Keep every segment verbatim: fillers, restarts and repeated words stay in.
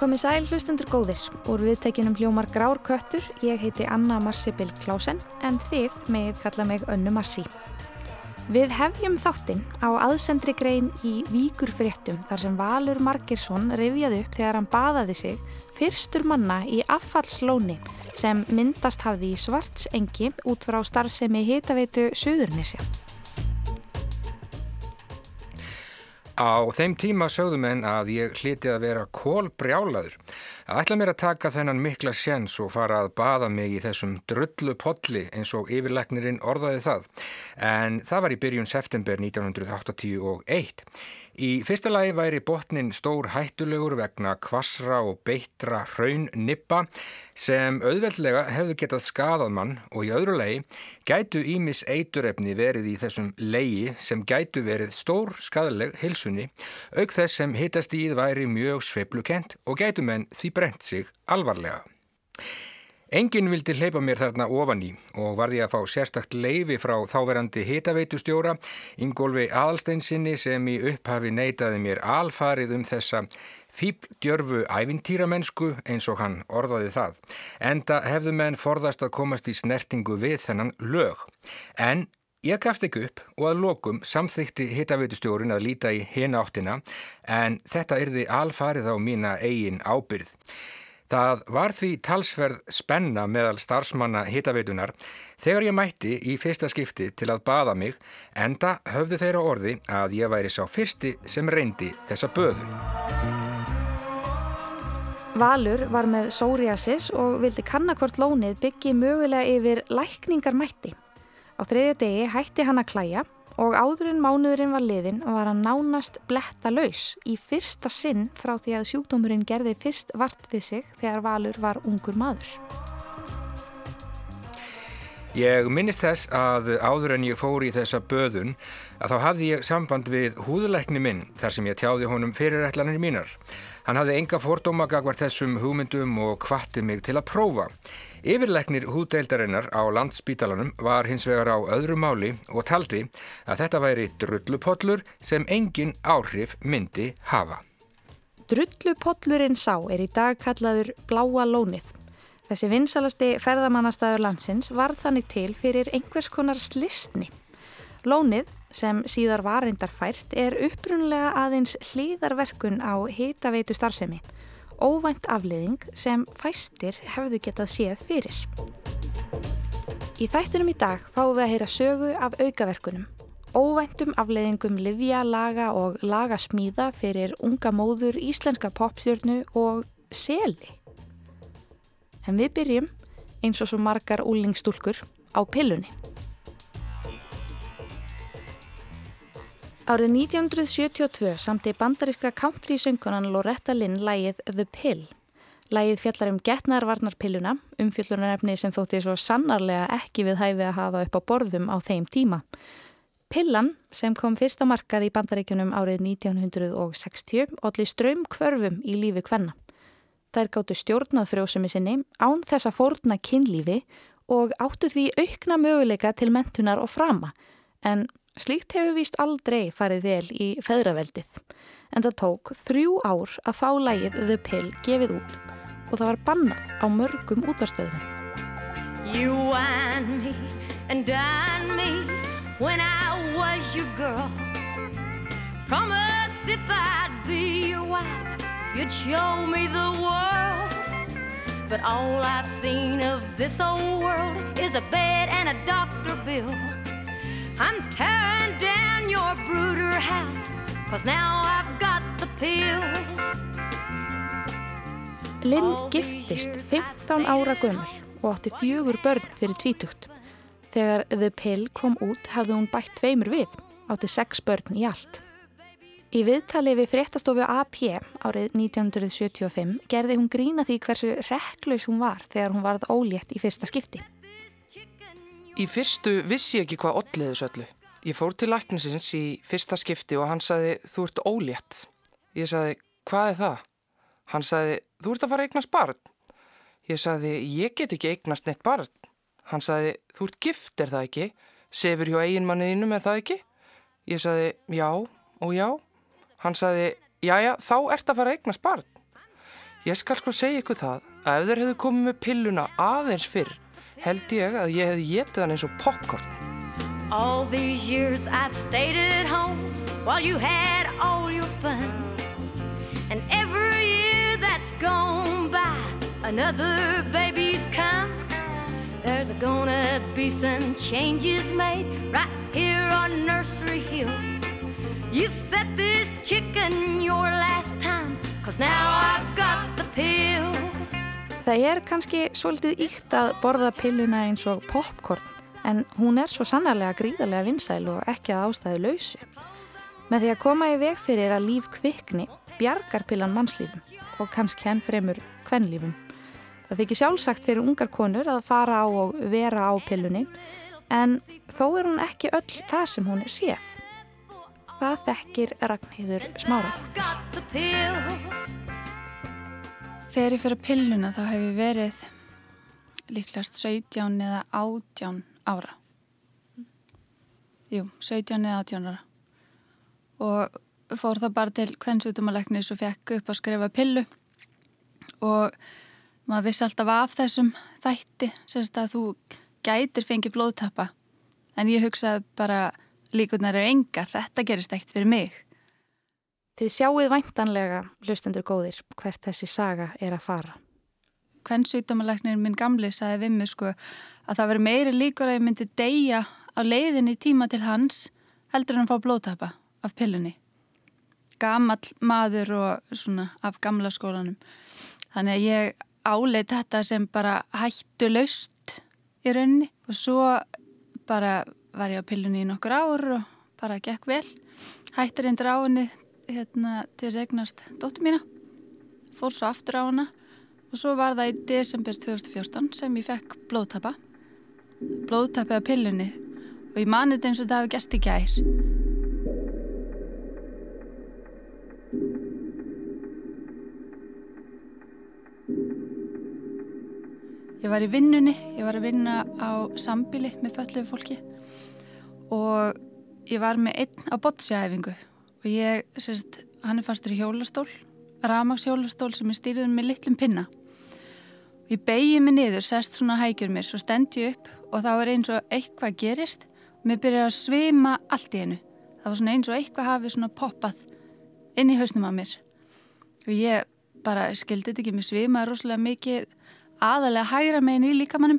Komið sæl hlustendur góðir, úr viðtækjunum hljómar Grár köttur, ég heiti Anna Marsibil Klausen en þið megið kalla mig Önnu Marsi. Við hefjum þáttinn á aðsendri grein í Víkurfréttum þar sem Valur Margeirsson rifjaði upp þegar hann baðaði sig fyrstur manna í affallslóni sem myndast hafði í Svartsengi út frá starfsemi hitaveitu Suðurnesja. Á þeim tíma sögðu menn að ég hlyti að vera kolbrjálaður. Að ætla mér að taka þennan mikla séns og fara að baða mig í þessum drullu polli eins og yfirlæknirinn orðaði það. En það var í byrjun september nítján hundruð áttatíu og eitt. Í fyrsta lagi væri botninn stór hættulegur vegna hvassra og beittra hraun-nibba sem auðveldlega hefðu getað skaðað mann og í öðru lagi gætu ýmis eiturefni verið í þessum legi sem gætu verið stór skaðleg heilsunni auk þess sem hitastigið væri mjög sveiflukent og gætu menn því brennt sig alvarlega. Enginn vildi hleypa mér þarna ofan í og varði að fá sérstakt leyfi frá þáverandi hitaveitustjóra Ingólfi Aðalsteinssyni sem í upphafi neitaði mér alfarið um þessa fífldjörfu ævintýramennsku eins og hann orðaði það. Enda hefðu menn forðast að komast í snertingu við þennan lög. En ég gafst ekki upp og að lokum samþykkti hitaveitustjórin að líta í hina áttina en þetta yrði alfarið á mína eigin ábyrgð. Það var því talsverð spenna meðal starfsmanna hitaveitunar þegar ég mætti í fyrsta skipti til að baða mig enda höfðu þeirra orði að ég væri sá fyrsti sem reyndi þessa böðu. Valur var með psoriasis og vildi kanna hvort lónið byggi mögulega yfir lækningarmætti. Á þriðja degi hætti hann að klæja og áður en mánuðurinn var liðinn var hann nánast blettalaus í fyrsta sinn frá því að sjúkdómurinn gerði fyrst vart við sig þegar Valur var ungur maður. Ég minnist þess að áður en ég fór í þessa böðun að þá hafði ég samband við húðlækni minn þar sem ég tjáði honum fyrirætlanir mínar. Hann hafði enga fordóma gagnvart þessum hugmyndum og hvatti mig til að prófa. Yfirlæknir húðdeildarinnar á Landspítalanum var hins vegar á öðru máli og taldi að þetta væri drullupollur sem engin áhrif myndi hafa. Drullupollurinn sá er í dag kallaður Bláa lónið. Þessi vinsalasti ferðamannastaður landsins var þannig til fyrir einhvers konar slysni. Lónið, sem síðar var reyndar fært, er upprunalega aðeins hliðarverkun á hitaveitu starfsemi. Óvænt afleiðing sem fæstir hefðu getað séð fyrir. Í þættinum í dag fáum við að heyra sögu af aukaverkunum. Óvæntum afleiðingum lyfja, laga og lagasmíða fyrir unga móður, íslenska poppstjörnu og seli. En við byrjum, eins og svo margar úlingstúlkur, á pillunni. Árið nítján hundruð sjötíu og tvö samti bandaríska country-söngkonan Loretta Lynn lagið The Pill. Lagið fjallar um getnaðarvarnarpilluna, umfjöllunarefni sem þótti svo sannarlega ekki við hæfi að hafa upp á borðum á þeim tíma. Pillan, sem kom fyrst á markað í Bandaríkjunum árið nítján hundruð sextíu, olli straumhvörfum í lífi kvenna. Þær gátu stjórnað frjósemi sinni án þess að fórna kynlífi og áttu því aukna möguleika til menntunar og frama, en slíkt hefur víst aldrei farið vel í feðraveldið, en það tók þrjú ár að fá lagið The Pill gefið út og það var bannað á mörgum útvarpsstöðvum. You and me and done me when I was your girl. Promised if I'd be your wife, you'd show me the world. But all I've seen of this old world is a bed and a doctor bill. I'm tearing down your brooder house, 'cause now I've got the pill. Lynn giftist fimmtán ára gömul og átti fjögur börn fyrir tvítugt. Þegar The Pill kom út hafði hún bætt tveimur við, átti sex börn í allt. Í viðtali við fréttastofu A P árið nítján hundruð sjötíu og fimm gerði hún grína því hversu rekklaus hún var þegar hún varð ólétt í fyrsta skipti. Í fyrstu vissi ég ekki hvað olli þessu öllu. Ég fór til læknisins í fyrsta skipti og hann sagði, þú ert ólétt. Ég sagði, hvað er það? Hann sagði, þú ert að fara að eignast barn. Ég sagði, ég get ekki eignast neitt barn. Hann sagði, þú ert gift, er það ekki? Sefur hjá eiginmanniðinum, er það ekki? Ég sagði, já og já. Hann sagði, jæja, þá ert að fara að eignast barn. Ég skal sko segja ykkur það að ef þeir hefðu komið með pilluna aðeins fyrr, held ég að ég hefði getið hann eins og popcorn. All these years I've stayed at home while you had all your fun. And every year that's gone by, another baby's come. There's gonna be some changes made right here on Nursery Hill. You set this chicken your last time, 'cause now I've got the pill. Það er kannski svolítið ýkt að borða pilluna eins og popcorn, en hún er svo sannarlega gríðarlega vinsæl og ekki að ástæðu lausu. Með því að koma í veg fyrir að líf kvikni, bjargar pillan mannslífum og kannski enn fremur kvenlífum. Það þykir sjálfsagt fyrir ungar konur að fara á og vera á pillunni, en þó er hún ekki öll það sem hún er séð. Það þekkir Ragnheiður Smáradóttir. Þegar ég fyrir pilluna þá hef ég verið líklegast sautján eða átján ára. Jú, sautján eða átján ára. Og fór það bara til kvensjúkdómalæknis og fekk upp að skrifa pillu. Og maður vissi alltaf af þessum þætti, semst að þú gætir fengið blóðtappa. En ég hugsaði bara, líkurnar eru engar, þetta gerist ekkert fyrir mig. Þið sjáuð væntanlega, hlustendur góðir, hvert þessi saga er að fara. Kvensjúkdómalæknir minn gamli sagði við mig sko að það veri meiri líkur að ég myndi deyja á leiðinni tíma til hans heldur en að fá blóðtappa af pillunni. Gamall maður og svona af gamla skólanum. Þannig að ég áleit þetta sem bara hættulaust í rauninni og svo bara var ég á pillunni í nokkur ár og bara gekk vel. Hættir eindir á henni hérna, til þess að eignast dóttur mína. Fór svo aftur á hana og svo var það í desember tvö þúsund og fjórtán sem ég fekk blóðtappa. Blóðtappi af pillunni og ég mani þetta eins og þetta hafi gerst í gær. Ég var í vinnunni, ég var að vinna á sambýli með fötluðu fólki og ég var með einn á bocciaæfingu og ég, sérst, hann er fastur í hjólastól, rafmagnshjólastól sem er stýrður með litlum pinna. Ég beigi mig niður, sest svona hægjur mér, svo stend ég upp og þá var eins og eitthvað gerist og mér byrjaði að svima allt í einu. Það var svona eins og eitthvað hafi svona poppað inn í hausnum á mér og ég bara skildi þetta ekki, mér svimaði rosalega mikið aðalega hægra megin í líkamannum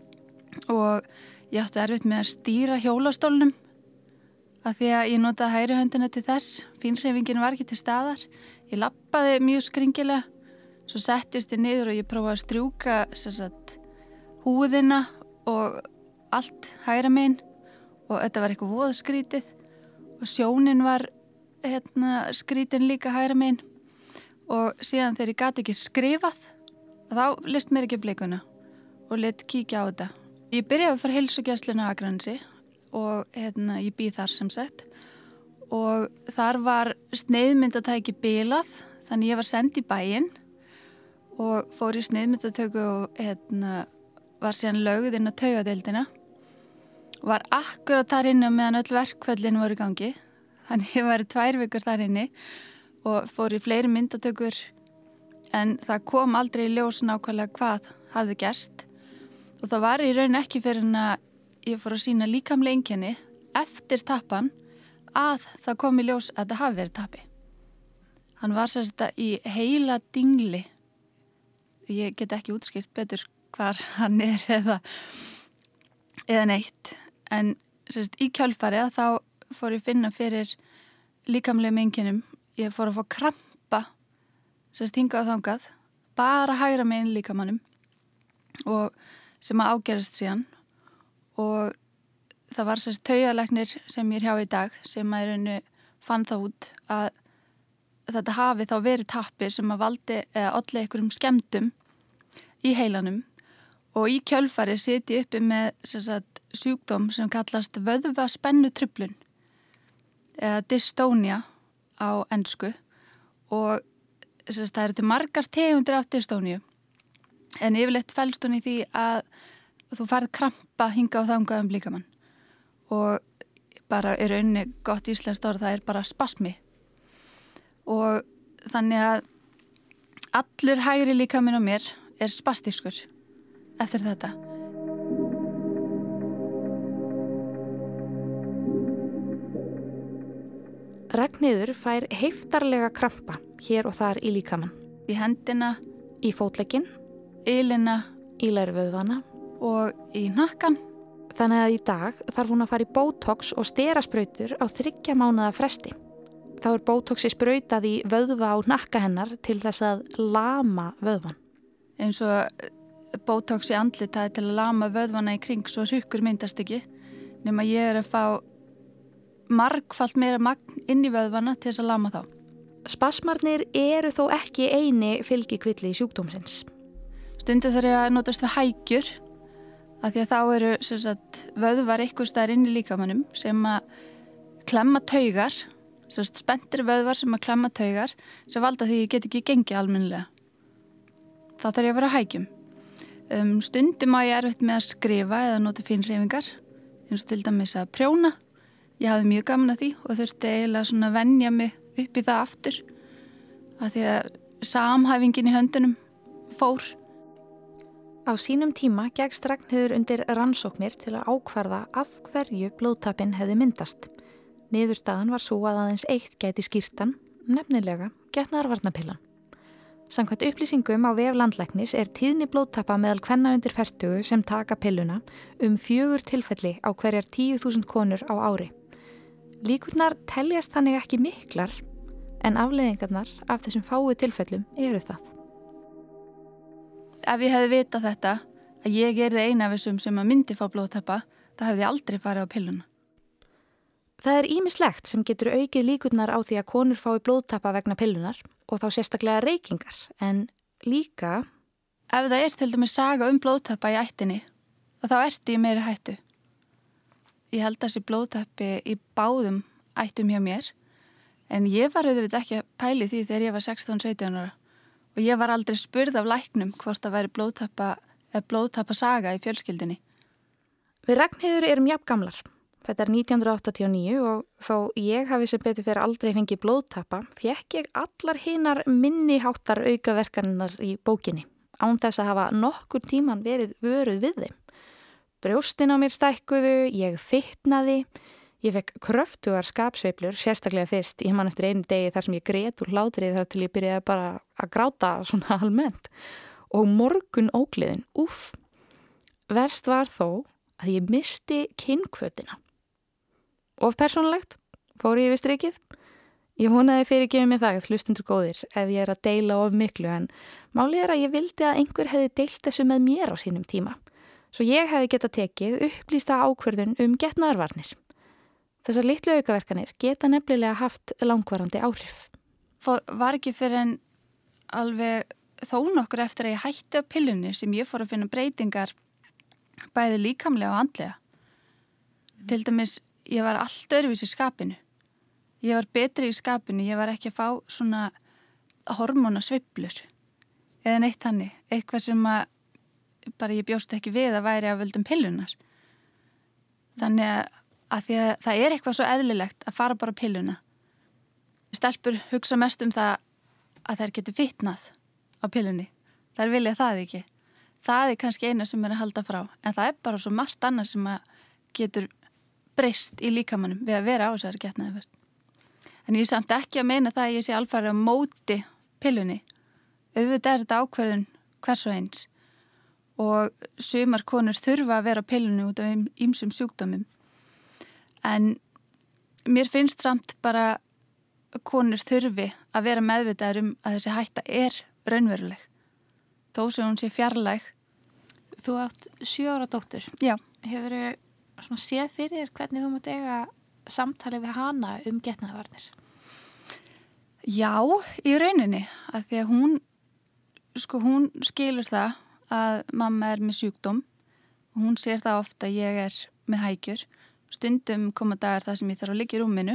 og ég átti erfitt með að stýra hjólastólnum af því að ég notaði hægri höndina til þess, fínhreyfingin var ekki til staðar. Ég labbaði mjög skringilega, svo settist ég niður og ég prófaði að strjúka sagt, húðina og allt hægra megin og þetta var eitthvað voða skrítið og sjónin var hérna, skrítin líka hægra megin og síðan þegar ég gat ekki skrifað þá list mér ekki blikuna og lit kíkja á þetta. Ég byrjaði að fara heilsugæsluna á Akranesi og hérna, ég býð þar sem sett og þar var sneiðmyndatæki bilað þannig ég var send í bæinn og fór í sneiðmyndatöku og hérna, var síðan lögð inn á taugadeildina og var akkurat þar inni meðan öll verkföllin voru í gangi þannig ég var í tvær vikur þar inni og fór í fleiri myndatökur en það kom aldrei í ljós nákvæmlega hvað hafði gerst og það var í raun ekki fyrir en að ég fór að sýna líkamlega einkenni eftir tappan að það kom í ljós að það hafi verið tappi. Hann var sérst í heila dingli. Ég get ekki útskýrt betur hvar hann er eða, eða neitt en sérst í kjölfarið þá fór ég finna fyrir líkamlegum einkennum. Ég fór að fá krampa sérst hingað og þangað, bara hægra megin líkamannum og sem að ágerast síðan og það var sérst taugalæknir sem ég er hjá í dag sem að rauninu fann það út að þetta hafi þá verið tappi sem að valdi eða olli einhverjum skemmdum í heilanum og í kjölfarið siti uppi með sérst sjúkdóm sem kallast vöðvaspennutruflun eða dystonia á ensku og sérst það eru til margar tegundir af dystóníu en yfirleitt felst hún í því að þú færð krampa hinga á þangað um líkamann og bara er unni gott íslenskt orð, það er bara spasmi og þannig að Allur hægri líkaminn á mér er spastískur eftir þetta. Ragnheiður fær heiftarlega krampa hér og þar í líkamann. Í hendina, í fótlegginn, ylina, í lærvöðvana og í hnakkan. Þannig að í dag þarf hún að fara í Botox og sterasprautur á þriggja mánaða fresti. Þá er Botoxi sprautað í vöðva á hnakka hennar til þess að lama vöðvan. Eins og Botox í andlitaði til að lama vöðvana í kring svo hrukkur myndast ekki, nema ég er að fá margfalt meira magn inn í vöðvana til þess að lama þá. Spasmarnir eru þó ekki eini fylgikvilli sjúkdómsins. Stundu þarf ég að notast við hækjur, af því að þá eru sem sagt, vöðvar eitthvað staðar inn í líkamannum sem að klemma taugar, sem sagt, spenntir vöðvar sem að klemma taugar, sem valda því ég get ekki gengið almennilega. Þá þarf ég að vera á hækjum. Um, stundum á ég erfitt með að skrifa eða nota fínhreyfingar, eins og til dæmis að prjóna. Ég hafði mjög gaman að því og þurfti eiginlega svona að venja mig upp í það aftur, af því að samhæfingin í höndunum fór. Á sínum tíma gekkst Ragnheiður undir rannsóknir til að ákvarða af hverju blóðtappinn hefði myndast. Niðurstaðan var svo að aðeins eitt gæti skýrtan, nefnilega getnaðarvarnapillan. Samkvæmt upplýsingum á vef landlæknis er tíðni blóðtappa meðal kvenna undir fertugu sem taka pilluna um fjögur tilfelli á hverjar tíu þúsund konur á ári. Líkurnar teljast þannig ekki miklar, en afleiðingarnar af þessum fáu tilfellum eru það. Ef ég hefði vitað þetta, að ég erði eina af þessum sem að myndi fá blóðtappa, það hefði ég aldrei farið á pilluna. Það er ýmislegt sem getur aukið líkurnar á því að konur fái blóðtappa vegna pillunar og þá sérstaklega reykingar, en líka... Ef það er til dæmis saga um blóðtappa í ættinni, þá ertu ég meiri hættu. Ég held að þessi blóðtappi í báðum ættum hjá mér, en ég var auðvitað ekki að pæli því þegar ég var sextán sautján ára. Og ég var aldrei spurð af læknum hvort það væri blóðtappa eða blóðtappa saga í fjölskyldinni. Við Ragnheiður erum jafngamlar. Þetta er nítján hundruð áttatíu og níu og þó ég hafi sem betur fyrir aldrei fengið blóðtappa, fékk ég allar hinar minni háttar aukaverkaninnar í bókinni, án þess að hafa nokkur tíman verið vöruð við þeim. Brjóstin á mér stækkuðu, ég fitnaði, ég fekk kröftugar skapsveiflur, sérstaklega fyrst, ég man eftir einu degi þar sem ég grét úr hlátrið þar til ég byrjaði bara að gráta svona almennt. Og morgun ógleðin, úff. Verst var þó að ég misti kynhvötina. Of persónulegt, fór ég við strikið. Ég vonaði fyrirgefið mér það, hlustundur góðir, ef ég er að deila of miklu, en málið er að ég vildi að einhver hefði deilt þessu með mér á sínum tíma. Svo ég hefði getað tekið upplýsta ákvörðun um getnaðarvarnir. Þessar litlu aukaverkanir geta nefnilega haft langvarandi áhrif. Var ekki fyrir en alveg þó nokkur eftir að ég hætti á pillunni sem ég fór að finna breytingar bæði líkamlega og andlega. Mm. Til dæmis, ég var allt öðruvís í skapinu. Ég var betri í skapinu, ég var ekki að fá svona hormónasveiflur eða neitt þannig, eitthvað sem að bara ég bjóst ekki við að væri af völdum pillunar. Þannig að að því að það er eitthvað svo eðlilegt að fara bara pilluna. Stelpur hugsa mest um það að þær getur fitnað á pillunni. Þær vilja það ekki. Það er kannski eina sem er að halda frá, en það er bara svo margt annað sem að getur breyst í líkamannum við að vera á þessari getnaðarvörn. En ég er samt ekki að meina það að ég sé alfarið á móti pillunni. Auðvitað er þetta ákveðun hvers og eins og sumar konur þurfa að vera á pillunni út af ýmsum sjúkdómum. En mér finnst samt bara konur þurfi að vera meðvitaðar um að þessi hætta er raunveruleg. Þó sem hún sé fjarlæg. Þú átt sjö ára dóttur. Já. Hefurðu svona séð fyrir hvernig þú mátt eiga samtali við hana um getnaðarvarnir? Já, í rauninni. Að því að hún, sko, hún skilur það að mamma er með sjúkdóm. Og hún sér það ofta að ég er með hækjur. Stundum koma dagar þar sem ég þarf að liggja í rúminu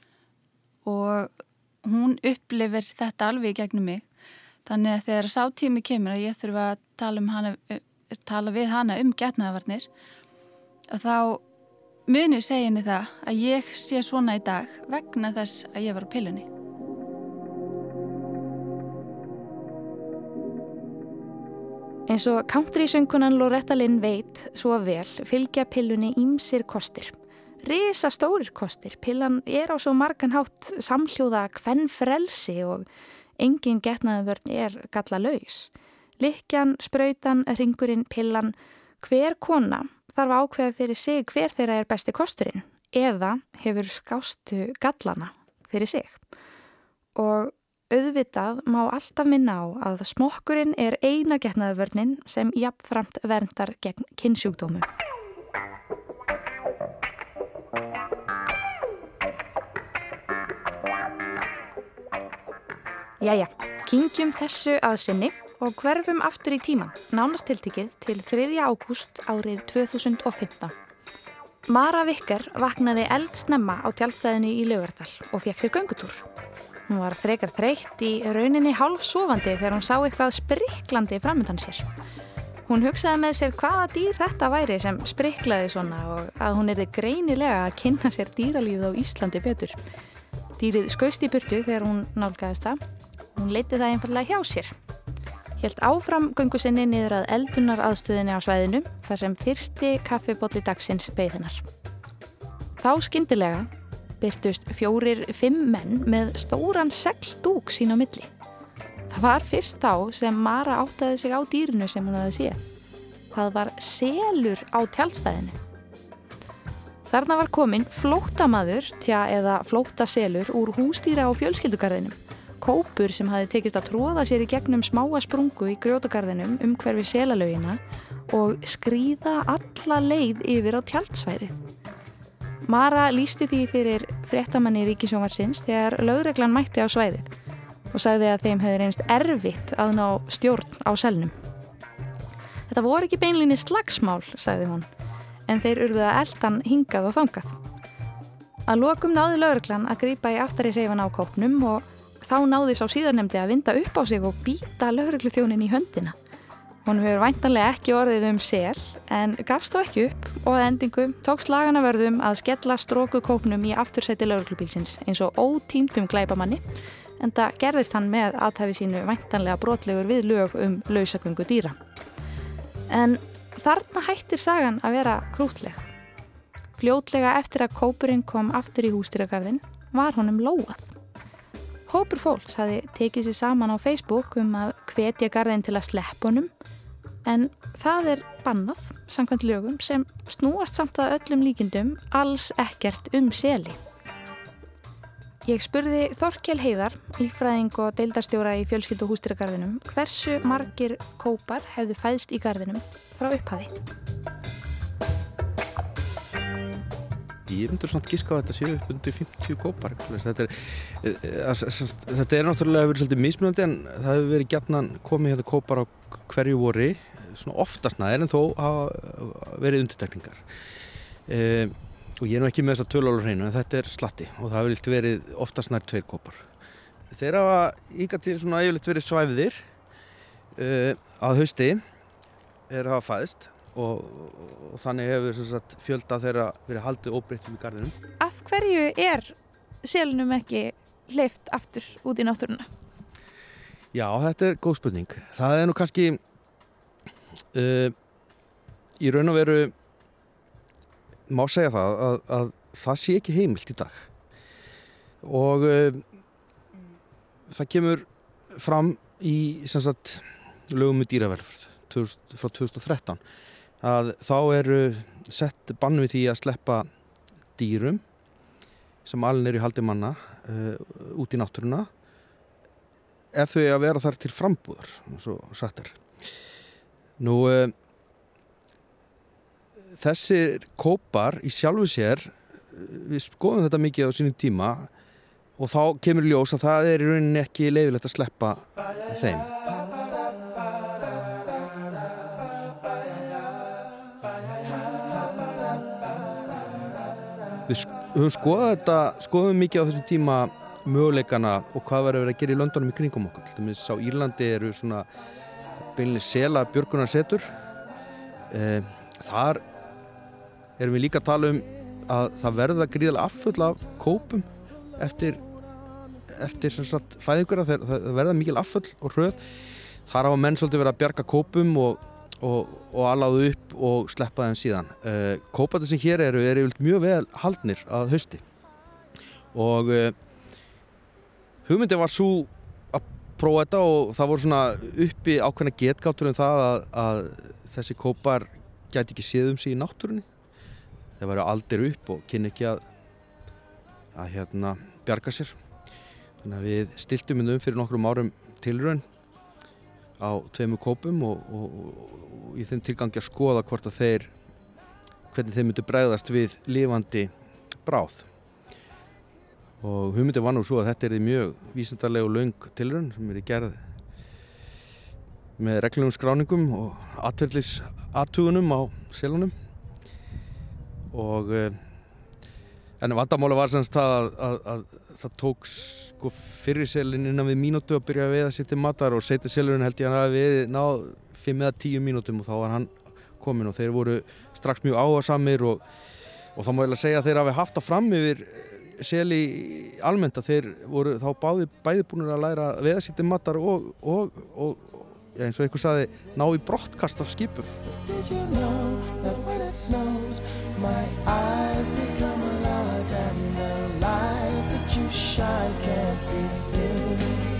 og hún upplifir þetta alveg í gegnum mig. Þannig að þegar sá tími kemur að ég þurfa að tala, um hana, tala við hana um getnaðarvarnir, þá muni segja henni það að ég sé svona í dag vegna þess að ég var á pillunni. Eins og country-söngunan Loretta Lynn veit svo vel fylgja pillunni ýmsir kostir. Risa stórir kostir. Pillan er á svo margan hátt samhljóða kvenfrelsi og engin getnaðarvörn er gallalaus. Lykkjan, sprautan, hringurinn, pillan. Hver kona þarf að ákveða fyrir sig hver þeirra er besti kosturinn eða hefur skástu gallana fyrir sig. Og auðvitað má alltaf minna á að smokkurinn er eina getnaðarvörnin sem jafnframt verndar gegn kynnsjúkdómum. Jæja, kyngjum þessu að sinni og hverfum aftur í tíman, nánast tiltekið til þriðja ágúst árið tvö þúsund og fimmtán. Mara Vicker vaknaði eldsnemma á tjaldstæðinu í Laugardal og fékk sér göngutúr. Hún var frekar þreytt í rauninni hálfsofandi þegar hún sá eitthvað spriklandi framundan sér. Hún hugsaði með sér hvaða dýr þetta væri sem spriklaði svona og að hún yrði greinilega að kynna sér dýralífið á Íslandi betur. Dýrið skaust í burtu þegar hún nálgaðist það. Hún leiddi það einfaldlega hjá sér. Hélt áfram göngu sinni niður að eldunaraðstöðinni á svæðinu þar sem fyrsti kaffibolli dagsins beið hennar. Þá skyndilega birtust fjórir, fimm menn með stóran segldúk sín á milli. Það var fyrst þá sem Mara áttaði sig á dýrinu sem hún hafði séð. Það var selur á tjaldstæðinu. Þarna var kominn flóttamaður, tja eða flóttaselur úr húsdýra á fjölskyldugarðinum. Kópur sem hafði tekist að tróða sér í gegnum smáa sprungu í grjótagarðinum umhverfi selalaugina og skríða alla leið yfir á tjaldsvæði. Mara lýsti því fyrir fréttamanni Ríkissjónvarpsins þegar lögreglan mætti á svæðið og sagði að þeim hefði reynst erfitt að ná stjórn á selnum. Þetta voru ekki beinlínis slagsmál, sagði hún, en þeir urðu að eldan hingað og þangað. Að lokum náði lögreglan að grípa í aftari hreifana á kópnum og þá náði sá síðarnefndi að vinda upp á sig og bíta lögregluþjónin í höndina. Hún hefur væntanlega ekki orðið um sel, en gafst þó ekki upp og að endingu tókst lagana vörðum að skella stroku kópnum í aftursæti lögreglubílsins eins og ótímdum glæpamanni, en það gerðist hann með athæfi sínu væntanlega brotlegur við lög um lausagöngu dýra. En þarna hættir sagan að vera krútleg. Fljótlega eftir að kópurinn kom aftur í húsdýragarðinn var honum lóað. Hópur fólks hafði tekið sér saman á Facebook um að hvetja garðinn til að sleppa honum, en það er bannað samkvæmt lögum sem snúast samt að öllum líkindum alls ekkert um seli. Ég spurði Þorkel Heiðar, líffræðing og deildarstjóra í fjölskyldu húsdýragarðinum, hversu margir kópar hefðu fæðst í garðinum frá upphafi. Ég myndur svona giska á þetta séu upp undir fimmtíu kópar. Þetta er, þetta er náttúrulega verið svolítið mismunandi en það hefur verið gjarnan komið hérna kópar á hverju vori, svona oftast næðir en þó hafa verið undirtekningar. E, og ég er nú ekki með þess að tölu á hreinu en þetta er slatti og það hefur verið oftast nær tveir kópar. Þeir hafa ykkar til svona yfirleitt verið svæfðir e, að hausti er að hafa fæðst. Og, og þannig hefur sagt, fjölda þeirra verið haldið óbreyttum í garðinum. Af hverju er selunum ekki hleypt aftur út í náttúruna? Já, þetta er góð spurning. Það er nú kannski uh, í raun og veru má segja það að, að það sé ekki heimilt í dag. Og uh, það kemur fram í sem sagt, lögum um dýravelferð frá tvö þúsund og þrettán. Að þá eru sett bann við því að sleppa dýrum sem alin eru í haldi manna uh, út í náttúruna ef þau að vera þar til frambúðar, svo sagt er. Nú, uh, þessir kópar í sjálfu sér, við skoðum þetta mikið á sínum tíma og þá kemur ljós að það er í rauninni ekki leyfilegt að sleppa þeim. Við höfum skoðað þetta, skoðum mikið á þessum tíma möguleikana og hvað var að vera að gera í löndunum í kringum okkur. Til dæmis á Írlandi eru svona beinlega sela björgunarsetur. E, þar erum við líka að tala um að það verða gríðarlega affull af kópum eftir, eftir sem sagt, fæðinguna. Það verða mikil affull og hröð. þar hafa menn svolítið verið að bjarga kópum og, og, og alaðu upp og sleppa þeim síðan. Uh, kóparnir sem hér eru eru mjög vel haldnir að hausti og uh, hugmyndin var svo að prófa þetta og það voru svona uppi ákveðna getgátur um það að, að þessi kópar gæti ekki séð um sig í náttúrunni. Þeir væru aldir upp og kynni ekki að, að hérna, bjarga sér. Þannig að við stiltum um fyrir nokkrum árum tilraun á tveimur kópum og, og, og, og í þeim tilgangi að skoða hvort að þeir, hvernig þeir myndu bregðast við lifandi bráð. Og hugmyndin var nú svo að þetta er mjög vísindarleg og löng tilraun sem er gerð með reglulegum skráningum og atferlis athugunum á selunum. Og en vandamála var semst það að, að, að það tók sko fyrri selin innan við mínútu að byrja að veiða sér til matar og seinni selurinn held ég að hann hafi veiðið náð fimm eða tíu mínútum og þá var hann kominn og þeir voru strax mjög áhugasamir og, og þá má ég segja að þeir hafi haft það fram yfir seli almennt að þeir voru þá báði, bæði búinir að læra að veiða sér til matar og, og, og, og ja, eins og einhver sagði, ná í brottkast af skipum. Did you know that when it snows my eyes become large and the light that you shine can't be seen?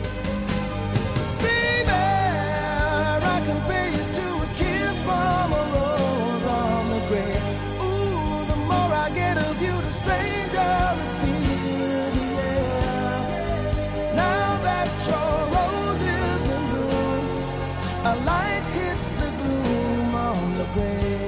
Baby, I compare you to a kiss from a rose on the grave. Ooh, the more I get of you, the stranger it feels, yeah. Now that your rose is in bloom, a light hits the gloom on the grave.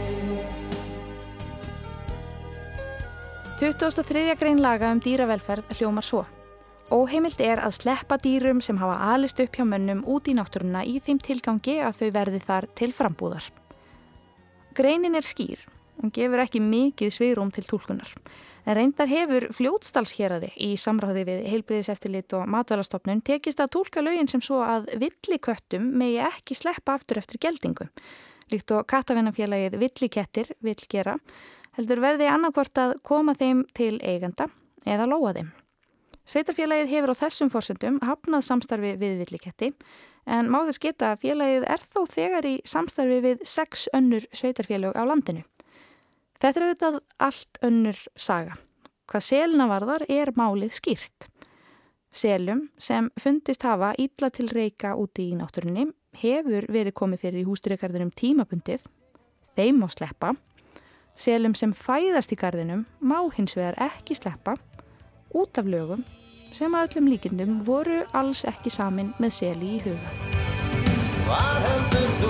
tuttugasta og þriðja grein laga um dýravelferð hljómar svo. Óheimilt er að sleppa dýrum sem hafa alist upp hjá mönnum út í náttúruna í þeim tilgangi að þau verði þar til frambúðar. Greinin er skýr og gefur ekki mikið svigrúm til túlkunar. En reyndar hefur Fljótsdalshéraði í samráði við Heilbrigðiseftirlit og Matvælastofnun tekist að túlka lögin sem svo að villiköttum megi ekki sleppa aftur eftir geldingu. Líkt og kattavinnafélagið Villikettir vill gera, heldur verði annarkvort að koma þeim til eiganda eða lóa þeim. Sveitarfélagið hefur á þessum forsendum hafnað samstarfi við Villiketti, en má þess geta að félagið er þó þegar í samstarfi við sex önnur sveitarfélög á landinu. Þetta er auðvitað allt önnur saga. Hvað selina varðar er málið skýrt. Selum sem fundist hafa illa til reika úti í náttúrunni hefur verið komið fyrir í húsdýragarðinum tímabundið, þeim má sleppa. Selum sem fæðast í garðinum má hins vegar ekki sleppa út af lögum sem að öllum líkindum voru alls ekki samin með seli í huga. Hvað heldur þú?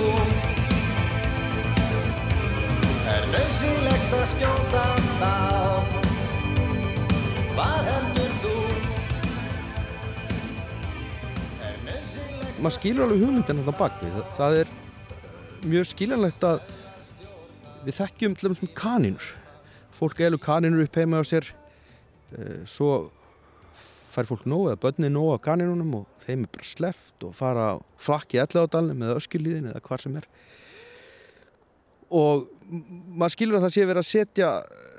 Er nauðsynlegt að skjóta þá? Hvað heldur þú? Er nauðsynlegt... Maður skilur alveg hugmyndin þarna bakvið. Það er mjög skiljanlegt að við þekkjum til dæmis með kanínur. Fólk elur kanínur upp heima á sér, svo fær fólk nóg eða börnin nóg af kanínunum og þeim er bara sleppt og fara á flakk í Elliðaárdalnum eða Öskjuhlíðinni eða hvar sem er. Og maður skilur að það sé verið að setja,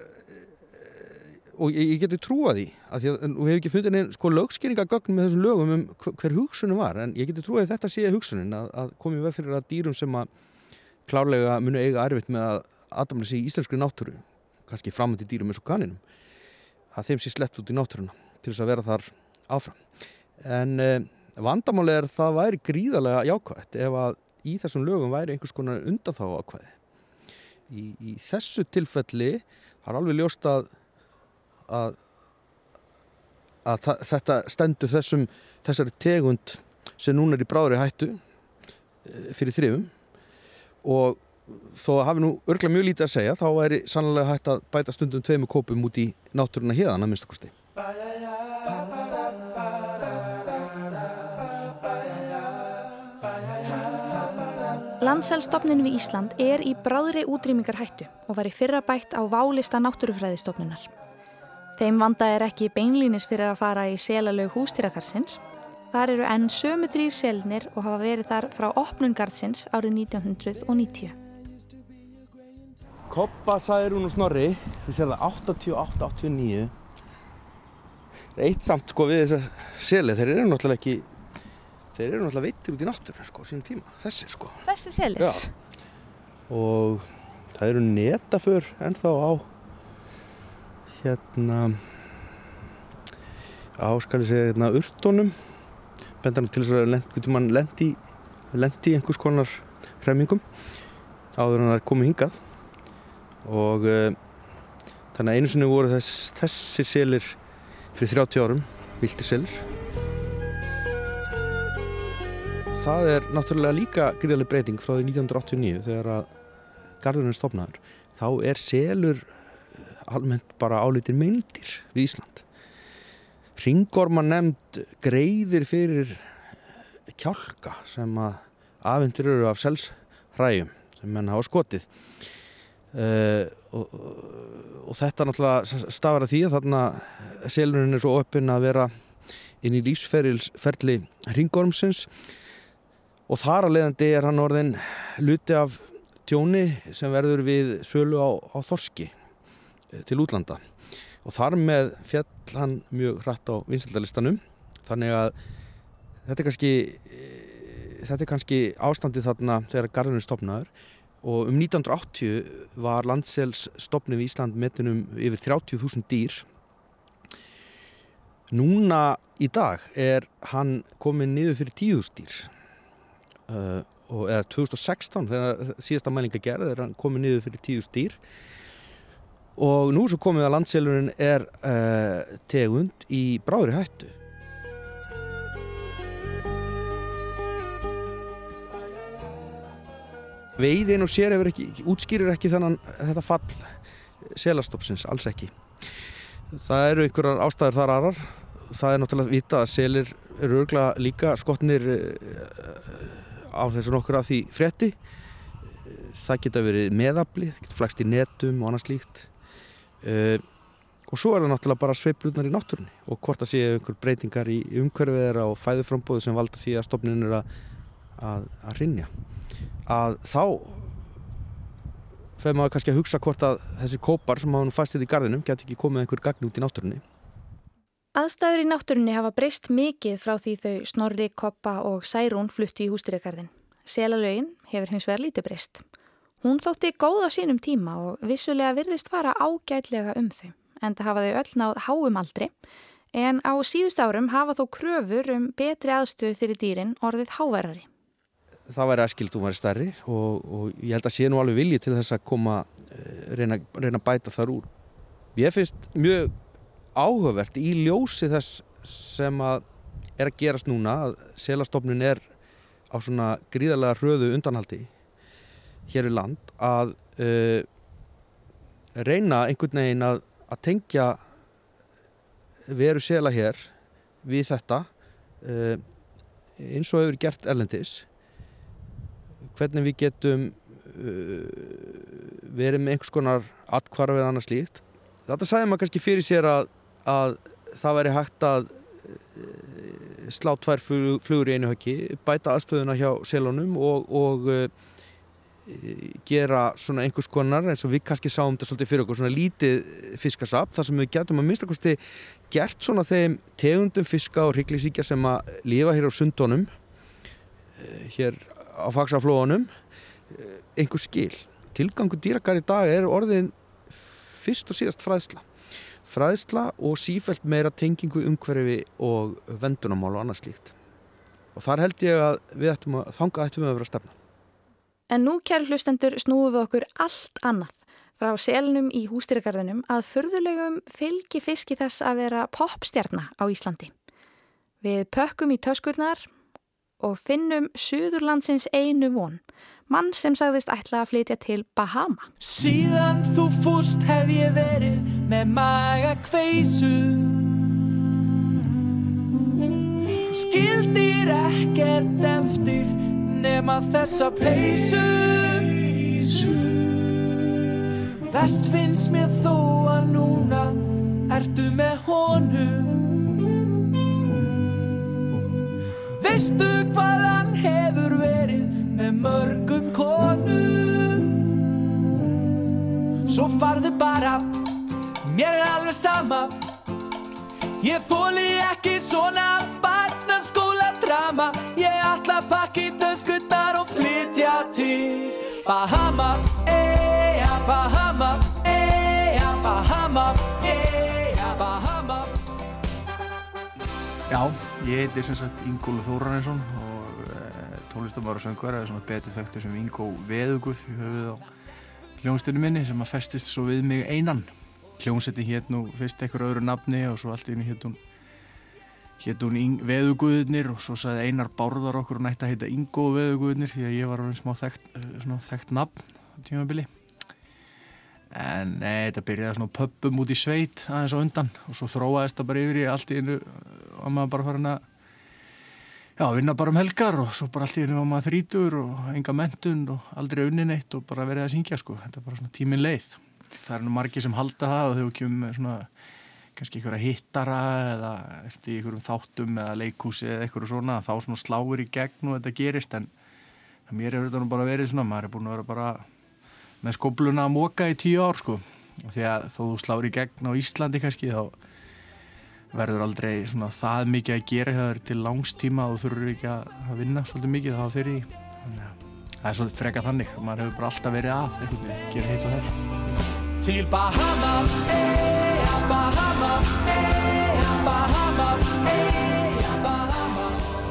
og ég, ég geti trúað því, að því að við hefum ekki fundið neinn sko lögskýringagögn með þessum lögum um hver hugsunin var, en ég geti trúað að þetta sé hugsunin, að, að komið veg fyrir að dýrum sem að klárlega munu eiga erfitt með að aðdamla sig í íslenskri náttúru, kannski framandi dýrum eins og kaninum, að þeim sé sleppt út í náttúruna til þess að vera þar áfram. En eh, vandamáli er að það væri gríðarlega jákvætt ef að í þessum lögum væri einhvers konar undanþáguákvæði. Í, í þessu tilfelli það er alveg ljóst að, að, að það, þetta stendur þessum, þessari tegund sem núna er í bráðri hættu eh, fyrir þrifum. Og þó að hafi nú örugglega mjög lítið að segja, þá væri sannlega hægt að bæta stundum tveimur kópum út í náttúruna héðan að minnsta kosti. Landshelstofnun við Ísland er í bráðri útrýmingarhættu og var í fyrra bætt á válista náttúrufræðistofnunar. Þeim vanda er ekki beinlínis fyrir að fara í selalög húsdýragarðsins. Þar eru enn sömu þrír selnir og hafa verið þar frá opnun garðsins árið nítján hundruð níutíu. Kobba, Særún og Snorri, við séum það áttatíu og átta áttatíu og níu. Það er eitt samt sko við þessar seli, þeir eru náttúrulega ekki, þeir eru náttúrulega veittir út í náttúrunni sko, sínum tíma, þessir sko. Þessi selir? Já. Og það eru netaför ennþá á hérna á skal ég segja hérna urtunum. Benda nú til þess að lent, mann lendi lendi í einhvers konar hremmingum áður en það er komið hingað. Og uh, þannig að einu sinni voru þess, þessir selir fyrir þrjátíu árum, villtir selir. Það er náttúrulega líka gríðarleg breyting frá því nítján hundruð áttatíu og níu þegar að garðurinn er stofnaður. Þá er selur almennt bara álitinn meindýr við Ísland. Hringormar nefnd greiðir fyrir kjálka sem að afhentir eru af selshræjum sem menn hafa skotið. Uh, og, og þetta náttúrulega stafar að því að þarna selurinn er svo opinn að vera inn í lífsferli hringormsins og þar að leiðandi er hann orðinn hluti af tjóni sem verður við sölu á, á þorski til útlanda og þar með fjall hann mjög hratt á vinsældalistanum þannig að þetta er kannski þetta er kannski ástandið þarna þegar garðurinn er stofnaður. Og um nítján hundruð áttatíu var landselsstofninn við Ísland metin um yfir þrjátíu þúsund dýr. Núna í dag er hann kominn niður fyrir tíu þúsund dýr. Uh, og eða tvö þúsund og sextán þegar síðasta mælinga gerð er hann kominn niður fyrir tíu þúsund dýr. Og nú svo komið að landselurinn er uh, tegund í bráðri hættu. Veiðin og sér hefur ekki, útskýrir ekki þennan, þetta fall selastofnsins, alls ekki. Það eru einhverjar ástæður þar aðrar. Það er náttúrulega vita að selir eru örugglega líka skotnir á þessu nokkur af því frétti. Það geta verið meðafli, það geta flækst í netum og annað slíkt. Og svo er það náttúrulega bara sveiflurnar í náttúrunni og hvort það sé einhver breytingar í umhverfið þeirra og fæðuframboði sem valda því að stofninn er að, að, að hrynja. Að þá fer maður kannski að hugsa hvort að þessi kópar sem hafa nú fastið í garðinum geti ekki komið einhver gagn út í náttúrunni. Aðstæður í náttúrunni hafa breyst mikið frá því þau Snorri, Kobba og Særún fluttu í húsdýragarðinn. Selalögin hefur hins vegar lítið breyst. Hún þótti góð á sínum tíma og vissulega virðist fara ágætlega um þau, enda hafa þau öll náð háum aldri, en á síðust árum hafa þó kröfur um betri aðstöðu fyrir dýrin orðið háværari. Það væri æskilegt að hún væri stærri og, og ég held að sé nú alveg vilji til þess að koma, reyna, reyna að bæta þar úr. Ég finnst mjög áhugavert í ljósi þess sem að er að gerast núna að selastofnun er á svona gríðarlega hröðu undanhaldi hér við land að uh, reyna einhvern veginn að, að tengja veru sela hér við þetta uh, eins og hefur gert erlendis. Hvernig við getum uh, verið með einhvers konar athvarf eða annað slíkt. Þetta sagði maður kannski fyrir sér að, að það væri hægt að uh, slá tvær flug, flugur í einu höggi, bæta aðstöðuna hjá selunum og, og uh, gera svona einhvers konar, eins og við kannski sáum þetta svolítið fyrir okkur, svona lítið fiskasafn, þar sem við getum að minnsta kosti gert svona þeim tegundum fiska og hryggleysingja sem að lifa hér á sundunum, uh, hér á Faxaflóanum, einhver skil. Tilgangur dýragarða í dag er orðin fyrst og síðast fræðsla. Fræðsla og sífellt meira tengingu umhverfi og verndunarmál og annað slíkt. Og þar held ég að við ættum að þangað ættum við að vera að stefna. En nú, kæru hlustendur, snúum við okkur allt annað. Frá selnum í húsdýragarðinum að furðulegum fylgi fiski þess að vera poppstjarna á Íslandi. Við pökkum í töskurnar og finnum Suðurlandsins einu von, mann sem sagðist ætla að flytja til Bahama. Síðan þú fórst hef ég verið með maga kveisu. Þú skildir ekkert eftir nema þessa peysu. Verst finnst mér þó að núna ertu með honum. Veistu hvað hann hefur verið með mörgum konum? Svo farðu bara, mér er alveg sama. Ég þoli ekki svona barnaskóla drama. Ég ætla að pakka í töskurnar og flytja til Bahama, eja, Bahama, eja, Bahama, eja, Bahama. Já, ég heiti sem sagt Ingólfur Þórarinsson og e, tónlistarmaður og söngvari er svona betur þekktur sem Ingó Veðuguð í höfuð á hljómsveitinni minni sem að festist svo við mig einan. Hljómsveitin hét nú fyrst einhver öðru nafni og svo allt í einu hét hún hét hún Veðuguðirnir og svo sagði Einar Bárðar okkur og nætti að heita Ingó Veðuguðirnir því að ég var orðinn smá þekkt, svona þekkt nafn á tímabili. En nei, þetta byrjaði svona pöbbum út í sveit aðeins á undan og svo þróaðist það bara yfir í allt í einu og maður bara farin að já, vinna bara um helgar og svo bara allt í einu var maður þrítugur og enga menntun og aldrei unni neitt og bara verið að syngja sko. Þetta er bara svona tíminn leið. Það er nú margir sem halda það og þau kemur með svona kannski einhverja hittara eða eftir einhverjum þáttum eða leikhúsi eða einhverju svona þá svona sláir í gegn og þetta gerist en mér hefur þetta nú bara verið svona, maður er búin að vera bara með skófluna að moka í tíu ár sko því að þó þú sláir í gegn á Íslandi kannski þá verður aldrei svona það mikið að gera hjá þér til langstíma og þú þurfur ekki að vinna svolítið mikið þá fyrir því þannig að það er svolítið frekar þannig maður hefur bara alltaf verið að einhvern veginn gera hitt og þetta Til Bahama, eja, Bahama, eja, Bahama, eja, Bahama.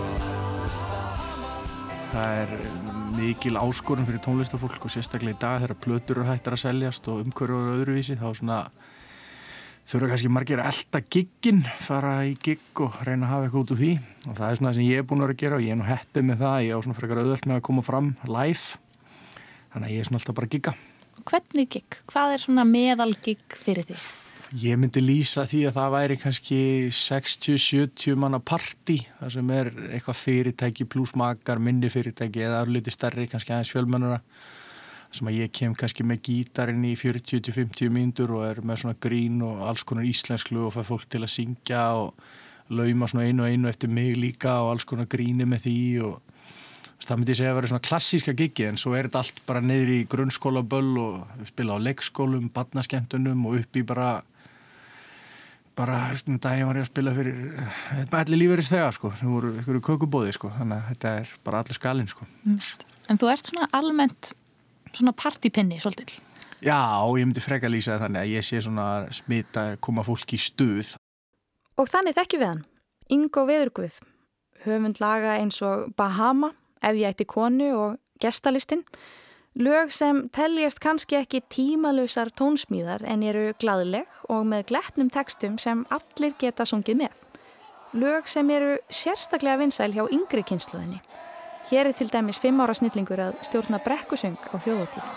Það er mikil áskorun fyrir tónlistafólk og sérstaklega í dag þegar plötur eru hættar að seljast og umhverju og öðruvísi þá svona þurfa kannski margir að elta gigginn, fara í gigg og reyna að hafa eitthvað út úr því og það er svona það sem ég er búin að vera að gera og ég er nú heppið með það, ég á svona frekar auðvelt með að koma fram live þannig að ég er svona alltaf bara að gigga. Hvernig gigg? Hvað er svona meðalgigg fyrir þig? Ég myndi lýsa því að það væri kannski sextíu til sjötíu manna partí þar sem er eitthvað fyrirtæki pluss makar, minni fyrirtæki eða örlítið stærri, kannski aðeins fjölmennara sem að ég kem kannski með gítarinn í fjörutíu til fimmtíu mínútur og er með svona grín og alls konar íslensklu og fær fólk til að syngja og lauma svona einu og einu eftir mig líka og alls konar gríni með því og það myndi ég segja að vera svona klassíska giggi en svo er þetta allt bara niður í grunnskólaböll og spila á leikskólum, barnaskemmtunum og upp í bara bara um daginn var ég að spila fyrir allir lífeyrisþega sko sem voru einhverju kökubóði sko þannig að þetta er bara allir skalinn sko. Mm. En þú ert svona almennt svona partypinni svolítill. Já, ég myndi freka lýsa þannig að ég sé svona smita koma fólk í stuð. Og þannig þekkjum við hann, Ingó Veðurguð, höfund laga eins og Bahama, Ef ég ætti konu og Gestalistinn, lög sem teljast kannski ekki tímalausar tónsmíðar en eru glaðleg og með glettnum textum sem allir geta sungið með. Lög sem eru sérstaklega vinsæl hjá yngri kynslóðinni. Hér er til dæmis fimm ára snillingur að stjórna brekkusöng á þjóðhátíð.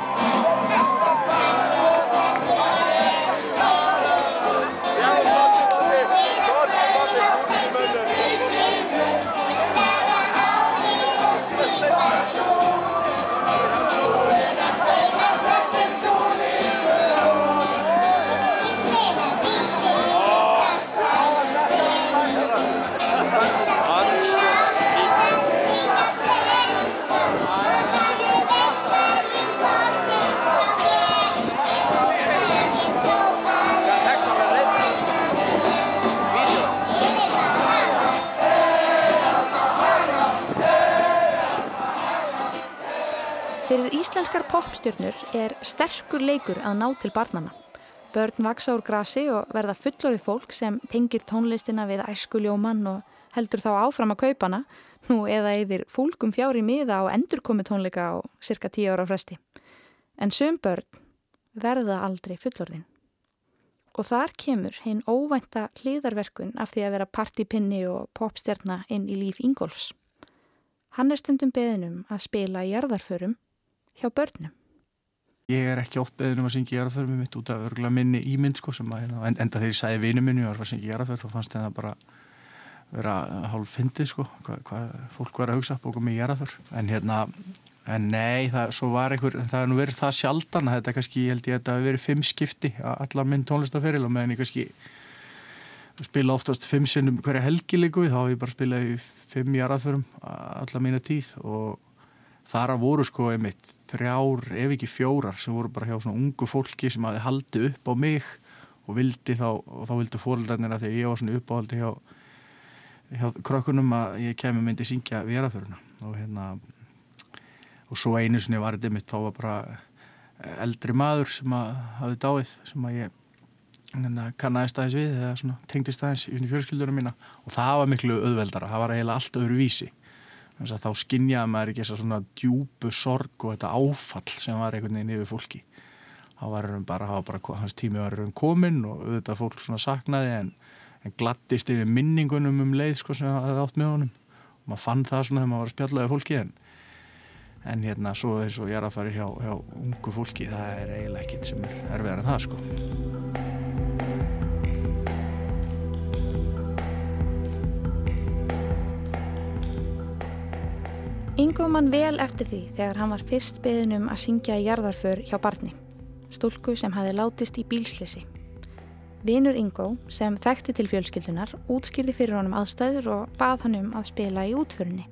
Fyrir íslenskar popstjörnur er sterkur leikur að ná til barnanna. Börn vaksa úr grasi og verða fullorðið fólk sem tengir tónlistina við æskuljóman og heldur þá áfram að kaupa hana, nú eða yfir fúlgum fjár í miða á endurkomu tónleika á cirka tíu ára fresti. En sum börn verða aldrei fullorðin. Og þar kemur hinn óvænta hliðarverkun af því að vera partypinni og popstjarna inn í líf Ingólfs. Hann er stundum beðinum að spila í jarðarförum hjá börnum. Ég er ekki oft beðin um að syngja í jarðarförum mitt út af örgulega minni ímynd sko sem að en, enda þegar ég sagði vinum minni og var að syngja í jarðarför þá fannst það bara vera hálf fyndið sko hvað, hvað fólk var að hugsa bókum í jarðarför en hérna en nei það svo var einhver það er nú verið það sjaldan að þetta kannski ég held ég að þetta hafi verið fimm skipti allar minn tónlistaferil og meðan ég kannski spila oftast fimm sinnum hverja helgilegu þá hef ég bara spilað í fimm jarðarförum allar mína tíð og þar að voru sko einmitt þrjár, ef ekki fjórar sem voru bara hjá svona ungu fólki sem hafi haldið upp á mig og vildi þá, og þá vildi foreldrarnir að því að ég var svona uppáhaldi hjá hjá krökkunum að ég kemi myndi syngja Veraföruna og hérna og svo einu sinni var þetta mitt þá var bara eldri maður sem að hafði dáið sem að ég hérna, kannaðist aðeins við eða svona tengdist aðeins í fjölskyldunum mína og það var miklu auðveldara, það var eiginlega allt öðru vísi þannig að þá skynjaði maður ekki þessa svona djúpu sorg og þetta áfall sem var einhvern veginn yfir fólki það var bara, það var bara hans tími var kominn og auðvitað fólk svona saknaði en, en gladdist yfir minningunum um leið sko sem það átt með honum og maður fann það svona þegar maður var að spjallaði fólki en, en hérna svo eins og ég er að fara hjá, hjá ungu fólki það er eiginlega ekkert sem er erfiðar en það sko. Ingo man vel eftir því þegar hann var fyrst beðinn um að syngja í jarðarför hjá barni, stúlku sem hafði látist í bílslysi. Vinur Ingo, sem þekkti til fjölskyldunar, útskýrði fyrir honum aðstæður og bað hann um að spila í útförinni.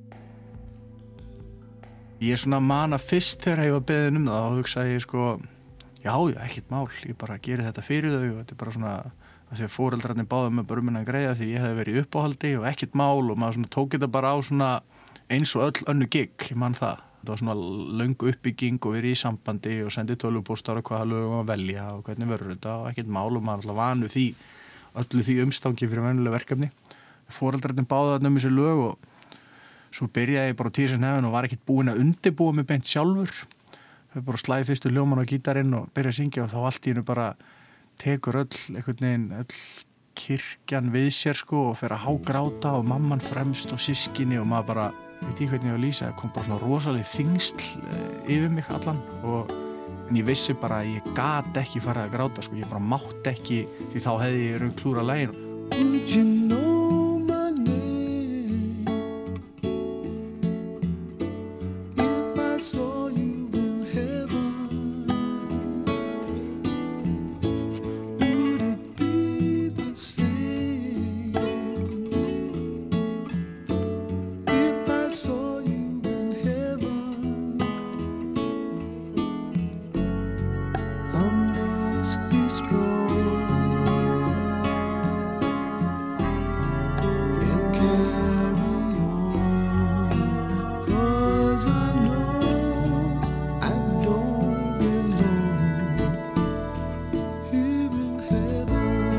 Ég er svona mana fyrst þegar ég var beðinn um það og hugsaði ég sko, já, já, ekkert mál, ég bara geri þetta fyrir þau og þetta er bara svona að því að foreldrarnir báðu mig bara um að greiða því ég hefði verið í uppáhaldi og ekkert mál og maður svona tók þetta bara á svona eins og öll önnu gig, ég man það. Það var svona löngu uppbygging og verið í sambandi og sendið tölvupóstar og hvaða lögum að velja og hvernig verður þetta og ekkert mál og maður alltaf vanu því, öllu því umstangi fyrir venjuleg verkefni. Foreldrarnir báðu þarna um þessi lög og svo byrjaði ég bara á Tears in Heaven og var ekkert búinn að undirbúa mig beint sjálfur. Ég bara slæði fyrstu hljóman á gítarinn og byrjaði að syngja og þá allt í hennu bara tekur öll, einhvern veginn, öll kirkjan við sér sko og fer að hágráta og mamman fremst og systkini og maður bara veit ég hvernig ég var að lýsa, það kom bara svona rosaleg þyngsl yfir mig allan og en ég vissi bara að ég gat ekki farið að gráta sko, ég bara mátt ekki því þá hefði ég raun klúra lagin. Would you know my name if I saw you in heaven would it be the same saw you in heaven I must be strong and carry on cause I know I don't belong here in heaven.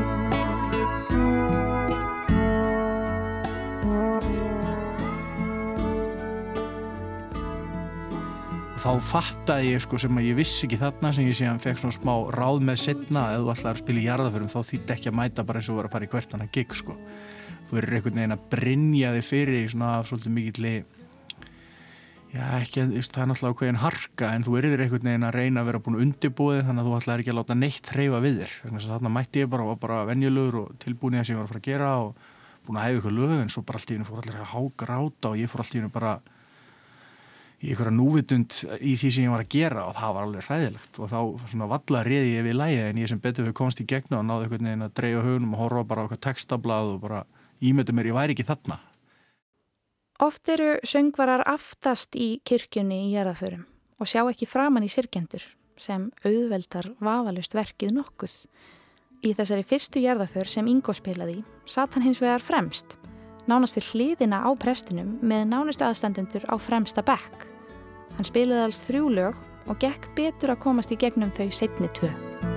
Þá fattaði ég sko sem að ég vissi ekki þarna sem ég síðan fekk svona smá ráð með setna ef þú ætlaðir að spila í jarðarförum þá þýtti ekki að mæta bara eins og vera að fara í hvert annað gig sko. Þú verður einhvern veginn að brynja þig fyrir svona svolítið mikilli já ekki, það er náttúrulega ákveðin harka en þú verður einhvern veginn að reyna að vera búin að undirbúið þannig að þú ætlaðir ekki að láta neitt hreyfa við þér. Þannig að þarna mætti ég bara og var bara venjulegur og tilbúin í það sem ég var að fara að gera og búin að hæfa ykkur lög en svo bara allt í einu fór allir að hágráta og ég fór allt í einu bara í einhverja núvitund í því sem ég var að gera og það var alveg hræðilegt og þá svona valla réði ég við lagið en ég sem betur við komst í gegn og náði einhvern veginn að dreigja hugunum og horfa bara á eitthvað textablað og bara ímynda mér ég væri ekki þarna. Oft eru söngvarar aftast í kirkjunni í jarðarförum og sjá ekki framan í syrgjendur sem auðveldar vafalaust verkið nokkuð. Í þessari fyrstu jarðarför sem Ingo spilaði sat hann hins vegar fremst, nánast við hliðina á prestinum með nánustu aðstandendur á fremsta bekk. Hann spilaði alls þrjú lög og gekk betur að komast í gegnum þau seinni tvö.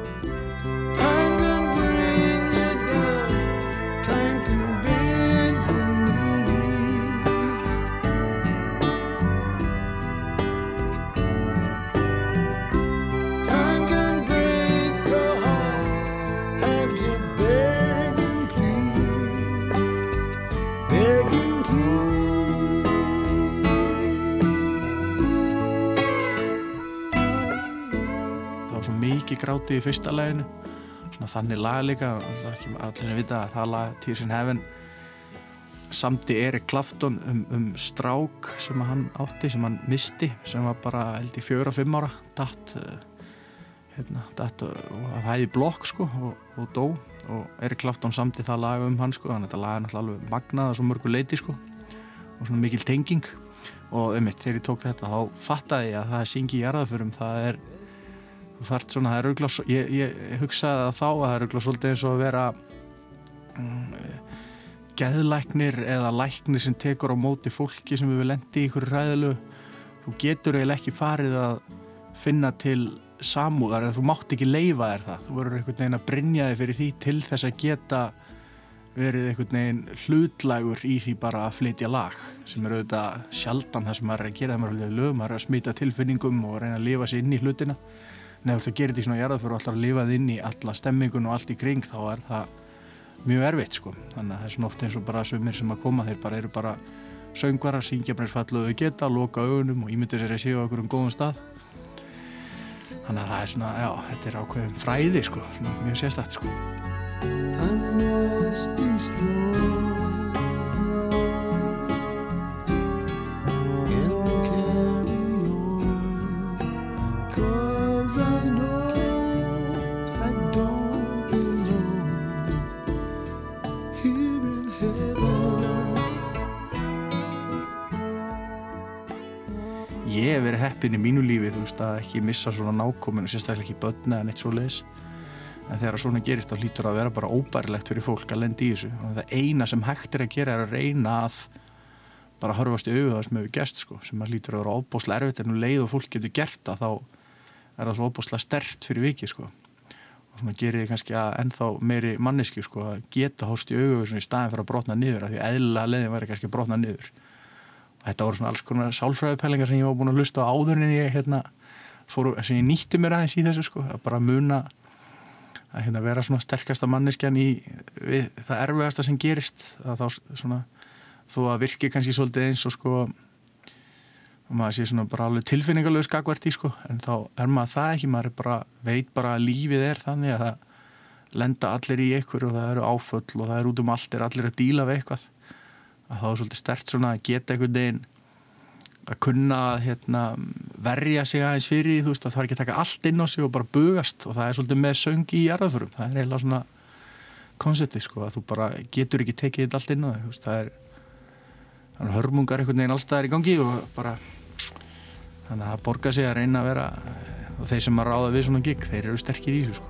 Mikið gráti í fyrsta laginu svona þannig lag líka allir sem vita að það lag Tears in Heaven samti Eric Clapton um, um strák sem hann átti, sem hann misti sem var bara held í fjögur og fimm ára datt, hérna, datt af hæði blokk sko og, og dó og Eric Clapton samti það lag um hann sko þannig að þetta lag er náttúrulega alveg magnað og svo mörgu leiti sko og svona mikil tenging og einmitt þegar ég tók þetta þá fattaði ég að það er syngi í jarðarförum það er þú þarft svona, það er örugglega, ég, ég hugsaði það þá að það er örugglega svolítið eins og að vera um, geðlæknir eða læknir sem tekur á móti fólki sem hefur lent í ykkur hræðilegu. Þú getur eiginlega ekki farið að finna til samúðar eða þú mátt ekki leyfa þér það. Þú verður einhvern veginn að brynja þig fyrir því til þess að geta verið einhvern veginn hlutlægur í því bara að flytja lag sem er auðvitað sjaldan það sem maður er að gera þegar maður er að lög, maður er að smita tilfinningum og reyna að lifa sér inn í hlutina. Nei, þú ert að gera þetta í svona jarðarför og alltaf að lifa þið inn í alla stemmingun og allt í kring, þá er það mjög erfitt sko. Þannig að það er svona oft eins og bara sumir sem að koma, þeir bara eru bara söngvarar, syngja bara eins fallega þau geta, loka augunum og ímynda sér að séu á einhverjum góðum stað. Þannig að það er svona, já, þetta er ákveðin fræði sko, svona mjög sérstakt sko. I must be strong and carry on, 'cause I know I don't belong here in heaven. Ég hef verið heppinn í mínu lífi, þú veist, að ekki missa svona nákominu, sérstaklega ekki börn eða neitt svoleiðis. En þegar svona gerist þá hlýtur að vera bara óbærilegt fyrir fólk að lenda í þessu. Og það eina sem hægt er að gera er að reyna að bara horfast í augu það sem hefur gerst sko, sem að hlýtur að vera ofboðslega erfitt, en um leið og fólk getur gert það þá er það svo ofboðslega sterkt fyrir vikið sko. Og svona gerir þið kannski að ennþá meiri manneskju sko, að geta horfst í augu svona í staðin fyrir að brotna niður, af því eðlilega leiðin væri kannski að brotna niður. Og þetta voru svona alls konar sálfræðipælingar sem ég var búin að hlusta á áður en ég hérna fór, sem ég nýtti mér aðeins í þessu sko, að bara muna að hérna vera svona sterkasta manneskjan í við það erfiðasta sem gerist, að þá svona þó að virki kannski svolítið eins og sko og maður sé svona bara alveg tilfinningarlaus gagnvart í sko, en þá er maður það ekki, maður er bara, veit bara að lífið er þannig að það lenda allir í ykkur og það eru áföll og það er út um allt, er allir að díla við eitthvað, að þá er svolítið sterkt svona að geta einhvern veginn að kunna hérna, verja sig aðeins fyrir því, þú veist, að það er ekki að taka allt inn á sig og bara bugast, og það er svolítið með söng í jarðarförum, það er eiginlega svona konseptið, sko, að þú bara getur ekki tekið þetta allt inn á þig, þú veist, það er þannig að hörmungar einhvern veginn allstaðar í gangi og bara þannig að það borgar sig að reyna að vera og þeir sem að ráða við svona gig, þeir eru sterkir í þessu, sko.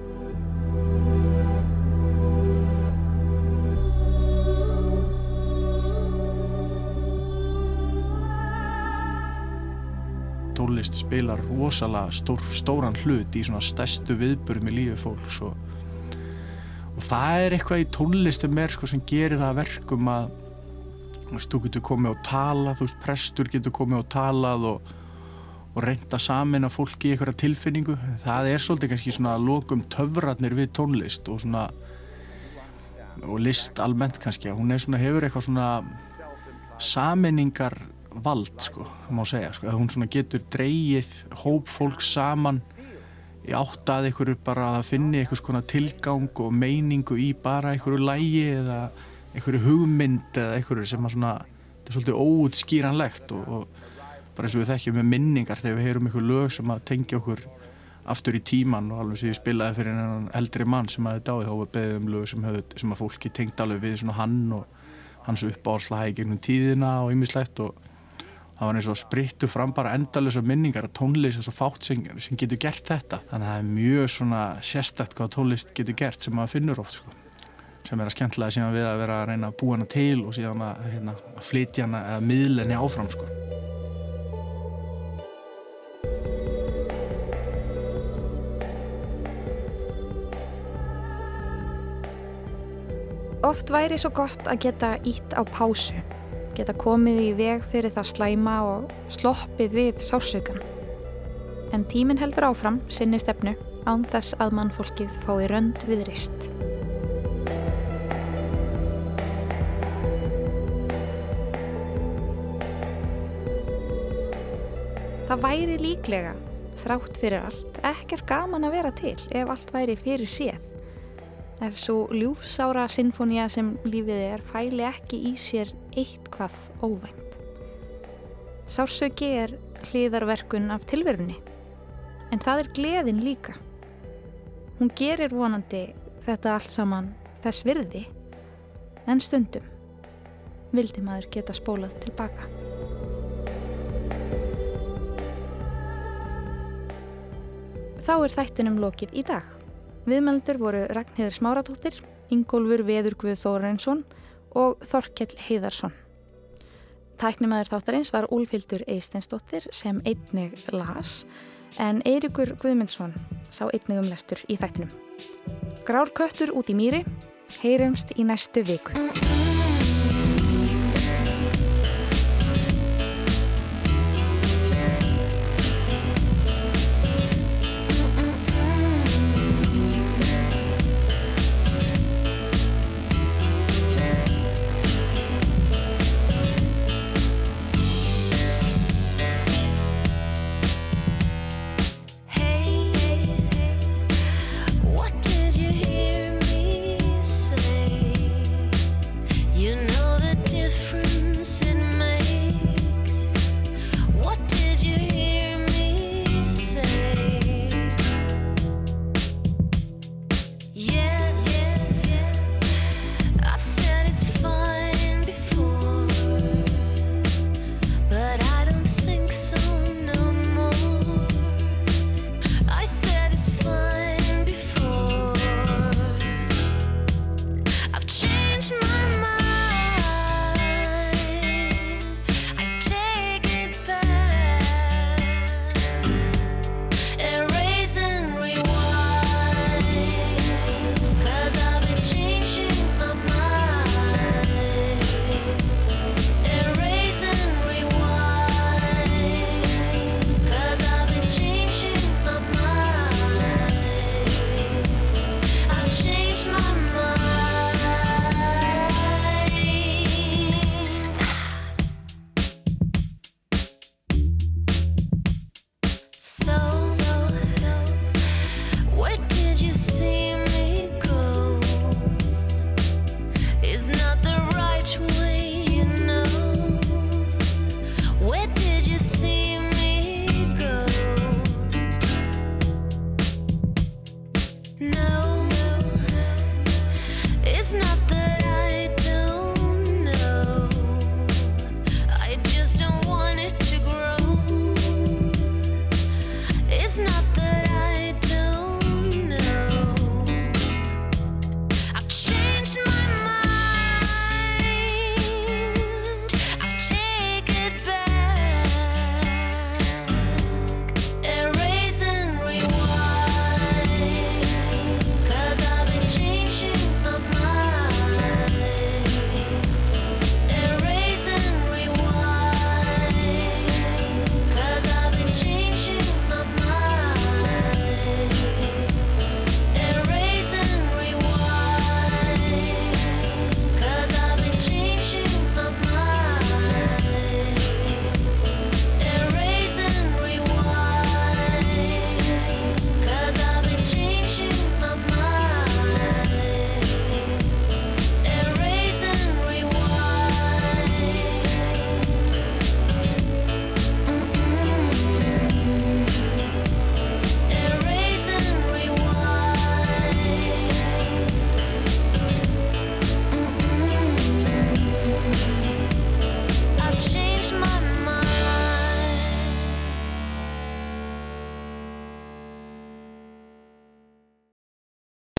Tónlist spilar rosalega stór, stóran hlut í svona stærstu viðburðum í lífi fólks og, og það er eitthvað í tónlist sem er sko sem gerir það að verkum að þú veist, þú getur komið og talað, þú veist, prestur getur komið og talað og, og reynda saman að fólki í einhverja tilfinningu. Það er svolítið kannski svona að lokum töfrarnir við tónlist og svona og list almennt kannski, hún er svona, hefur eitthvað svona sameiningar vald sko, má segja sko, að hún svona getur dregið hóp fólk saman í átt að einhverju bara að finni einhvers konar tilgang og meiningu í bara einhverju lægi eða einhverju hugmynd eða einhverju sem að svona, þetta er svolítið óútskýranlegt og, og bara eins og við þekkjum með minningar þegar við heyrum einhver lög sem að tengja okkur aftur í tíman og alveg sem ég spilaði fyrir einhvern eldri mann sem að þetta á þá var beðið um lög sem, höfð, sem að fólki tengd alveg við svona hann og hans uppáhaldslag í gegnum tíðina og ýmislegt og það var eins og sprittu fram bara endalausar minningar og tónlist er svo fátt sem, sem getur gert þetta. Þannig að það er mjög svona sérstakt hvað tónlist getur gert sem maður finnur oft sko. Sem er að skemmtilega síðan við að vera að reyna að búa hana til og síðan að, hérna, að flytja hana eða miðla henni áfram sko. Oft væri svo gott að geta ítt á pásu, geta komið í veg fyrir það slæma og sloppið við sársaukan. En tíminn heldur áfram sinni stefnu án þess að mannfólkið fái rönd við rist. Það væri líklega, þrátt fyrir allt, ekkert gaman að vera til ef allt væri fyrir séð. Ef svo ljúfsára sinfónía sem lífið er fæli ekki í sér eitthvað óvænt. Sársauki er hliðarverkun af tilverunni, en það er gleðin líka. Hún gerir vonandi þetta allt saman þess virði, en stundum vildi maður geta spólað tilbaka. Þá er þættinum lokið í dag. Viðmældur voru Ragnheiður Smáradóttir, Ingólfur Veður Guð Þórarinsson og Þorkell Heiðarsson. Tæknimaður þáttarins var Úlfhildur Eysteinsdóttir sem einnig las, en Eiríkur Guðmundsson sá einnig um lestur í þættinum. Grár köttur út í mýri, heyrumst í næstu viku.